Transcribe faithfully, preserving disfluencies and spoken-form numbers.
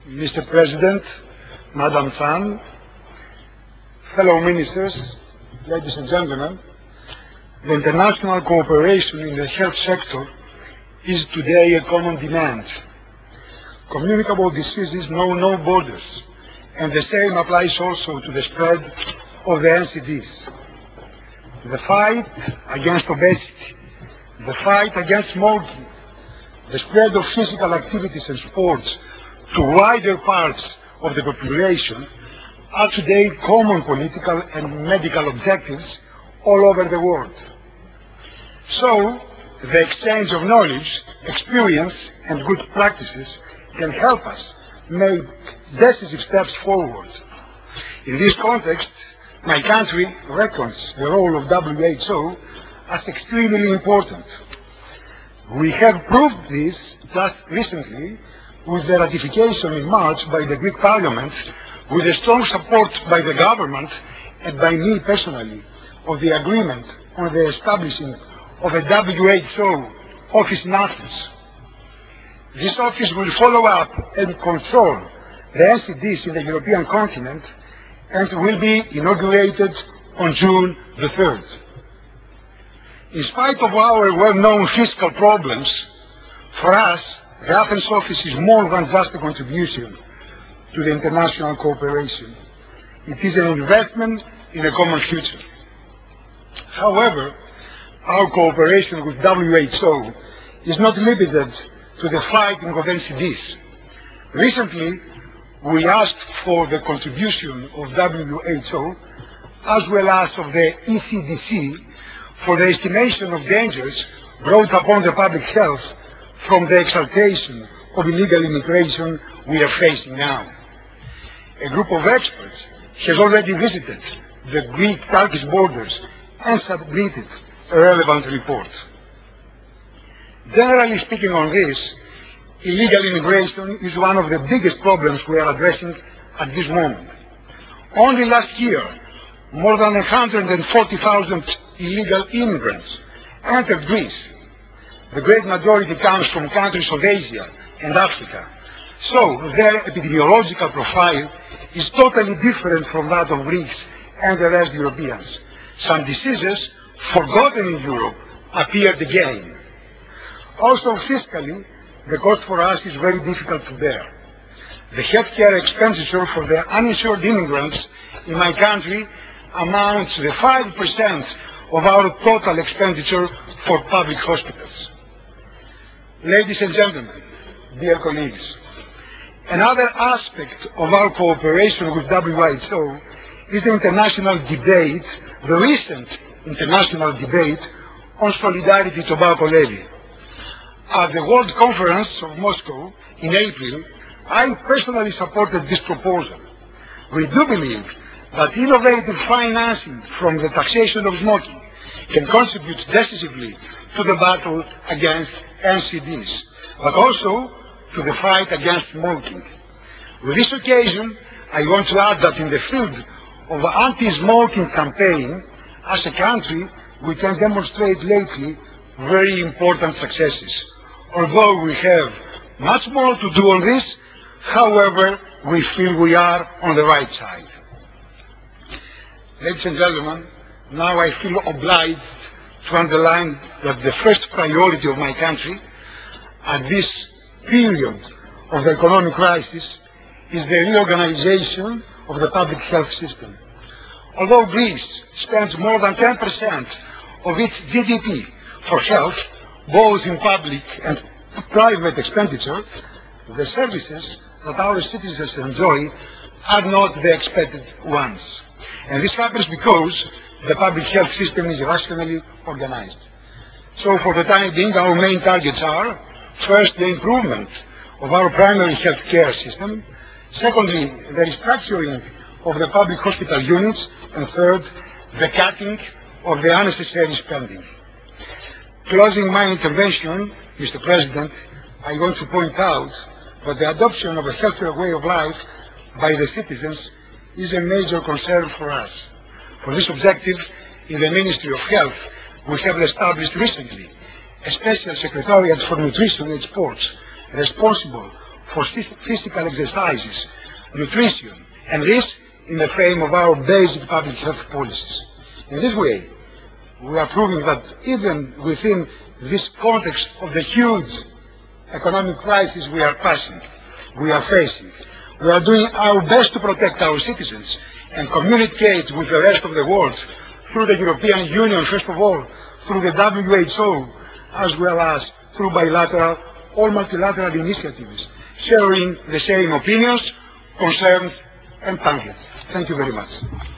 Mister President, Madam Fan, fellow ministers, ladies and gentlemen, the international cooperation in the health sector is today a common demand. Communicable diseases know no borders, and the same applies also to the spread of the N C Ds. The fight against obesity, the fight against smoking, the spread of physical activities and sports to wider parts of the population are today common political and medical objectives all over the world. So, the exchange of knowledge, experience, and good practices can help us make decisive steps forward. In this context, my country reckons the role of W H O as extremely important. We have proved this just recently with the ratification in March by the Greek Parliament, with the strong support by the government and by me personally, of the agreement on the establishing of a W H O office in Athens. This office will follow up and control the N C Ds in the European continent and will be inaugurated on June the third. In spite of our well-known fiscal problems, for us, the Athens office is more than just a contribution to the international cooperation. It is an investment in a common future. However, our cooperation with W H O is not limited to the fighting of N C Ds. Recently, we asked for the contribution of W H O as well as of the E C D C for the estimation of dangers brought upon the public health from the exaltation of illegal immigration we are facing now. A group of experts has already visited the Greek-Turkish borders and submitted a relevant report. Generally speaking on this, illegal immigration is one of the biggest problems we are addressing at this moment. Only last year, more than one hundred forty thousand illegal immigrants entered Greece. The great majority comes from countries of Asia and Africa. So their epidemiological profile is totally different from that of Greeks and the rest Europeans. Some diseases forgotten in Europe appeared again. Also fiscally, the cost for us is very difficult to bear. The healthcare expenditure for the uninsured immigrants in my country amounts to five percent of our total expenditure for public hospitals. Ladies and gentlemen, dear colleagues, another aspect of our cooperation with W H O is the international debate, the recent international debate on solidarity tobacco levy. At the World Conference of Moscow in April, I personally supported this proposal. We do believe that innovative financing from the taxation of smoking can contribute decisively to the battle against N C Ds, but also to the fight against smoking. With this occasion, I want to add that in the field of anti-smoking campaign, as a country, we can demonstrate lately very important successes. Although we have much more to do on this, however, we feel we are on the right side. Ladies and gentlemen, now I feel obliged to underline that the first priority of my country at this period of the economic crisis is the reorganization of the public health system. Although Greece spends more than ten percent of its G D P for health, both in public and private expenditure, the services that our citizens enjoy are not the expected ones. And this happens because the public health system is rationally organized. So for the time being, our main targets are, first, the improvement of our primary health care system, secondly, the restructuring of the public hospital units, and third, the cutting of the unnecessary spending. Closing my intervention, Mister President, I want to point out that the adoption of a healthier way of life by the citizens is a major concern for us. For this objective, in the Ministry of Health, we have established recently a special secretariat for nutrition and sports responsible for physical exercises, nutrition, and this in the frame of our basic public health policies. In this way, we are proving that even within this context of the huge economic crisis we are passing, we are facing, we are doing our best to protect our citizens and communicate with the rest of the world through the European Union, first of all, through the W H O, as well as through bilateral or multilateral initiatives, sharing the same opinions, concerns, and targets. Thank you very much.